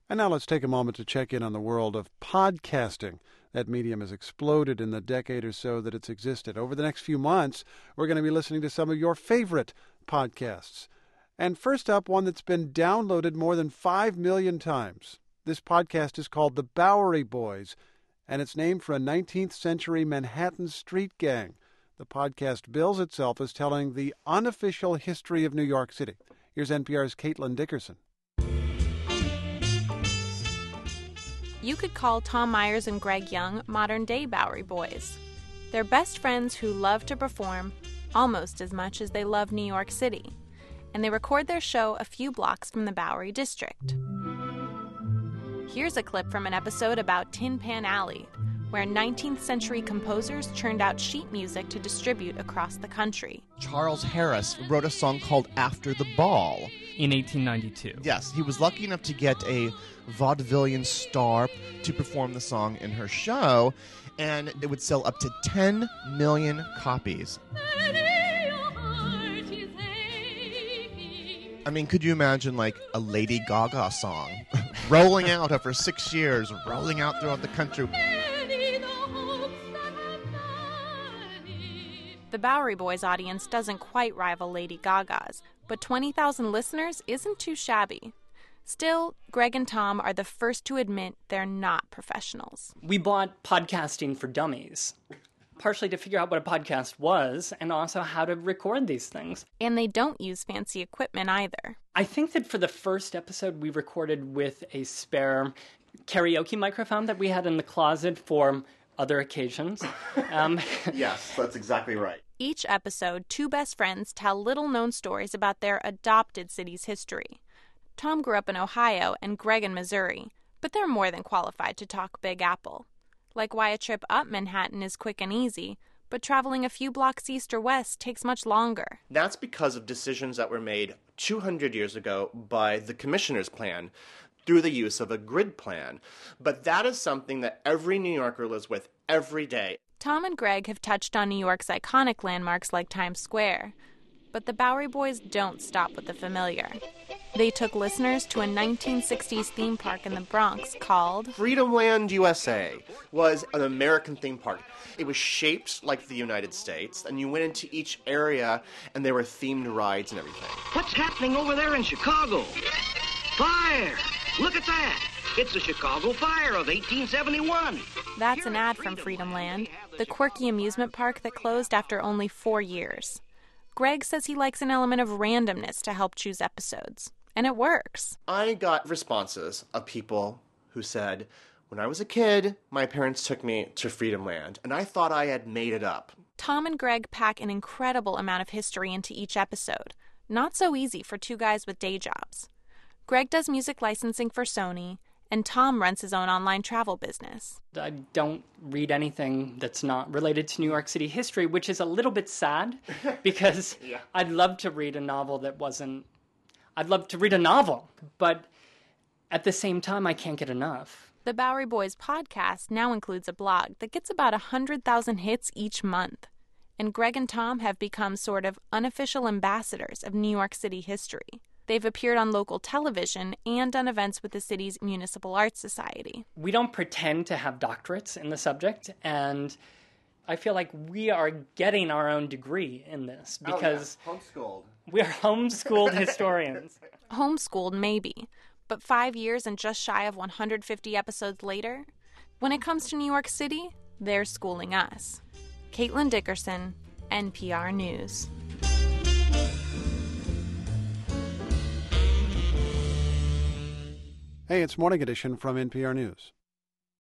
And now let's take a moment to check in on the world of podcasting. That medium has exploded in the decade or so that it's existed. Over the next few months, we're going to be listening to some of your favorite podcasts. And first up, one that's been downloaded more than 5 million times. This podcast is called The Bowery Boys, and it's named for a 19th century Manhattan street gang. The podcast bills itself as telling the unofficial history of New York City. Here's NPR's Caitlin Dickerson. You could call Tom Myers and Greg Young modern-day Bowery Boys. They're best friends who love to perform almost as much as they love New York City, and they record their show a few blocks from the Bowery District. Here's a clip from an episode about Tin Pan Alley, where 19th century composers churned out sheet music to distribute across the country. Charles Harris wrote a song called After the Ball. In 1892. Yes, he was lucky enough to get a vaudevillian star to perform the song in her show, and it would sell up to 10 million copies. I mean, could you imagine, like, a Lady Gaga song rolling out after 6 years, rolling out throughout the country? The Bowery Boys audience doesn't quite rival Lady Gaga's, but 20,000 listeners isn't too shabby. Still, Greg and Tom are the first to admit they're not professionals. We bought Podcasting for Dummies, partially to figure out what a podcast was and also how to record these things. And they don't use fancy equipment either. I think that for the first episode, we recorded with a spare karaoke microphone that we had in the closet for other occasions. Yes, that's exactly right. Each episode, two best friends tell little-known stories about their adopted city's history. Tom grew up in Ohio and Greg in Missouri, but they're more than qualified to talk Big Apple. Like why a trip up Manhattan is quick and easy, but traveling a few blocks east or west takes much longer. That's because of decisions that were made 200 years ago by the Commissioner's Plan through the use of a grid plan. But that is something that every New Yorker lives with every day. Tom and Greg have touched on New York's iconic landmarks like Times Square, but the Bowery Boys don't stop with the familiar. They took listeners to a 1960s theme park in the Bronx called Freedomland USA was an American theme park. It was shaped like the United States, and you went into each area, and there were themed rides and everything. What's happening over there in Chicago? Fire! Look at that! It's the Chicago Fire of 1871. That's an ad from Freedomland, the quirky amusement park that closed after only 4 years. Greg says he likes an element of randomness to help choose episodes, and it works. I got responses of people who said, when I was a kid, my parents took me to Freedomland, and I thought I had made it up. Tom and Greg pack an incredible amount of history into each episode. Not so easy for two guys with day jobs. Greg does music licensing for Sony, and Tom runs his own online travel business. I don't read anything that's not related to New York City history, which is a little bit sad because Yeah. I'd love to read a novel that wasn't... I'd love to read a novel, but at the same time, I can't get enough. The Bowery Boys podcast now includes a blog that gets about 100,000 hits each month. And Greg and Tom have become sort of unofficial ambassadors of New York City history. They've appeared on local television and done events with the city's Municipal Arts Society. We don't pretend to have doctorates in the subject, and I feel like we are getting our own degree in this because Homeschooled. we're homeschooled historians. Homeschooled, maybe, but 5 years and just shy of 150 episodes later, when it comes to New York City, they're schooling us. Caitlin Dickerson, NPR News. Hey, it's Morning Edition from NPR News.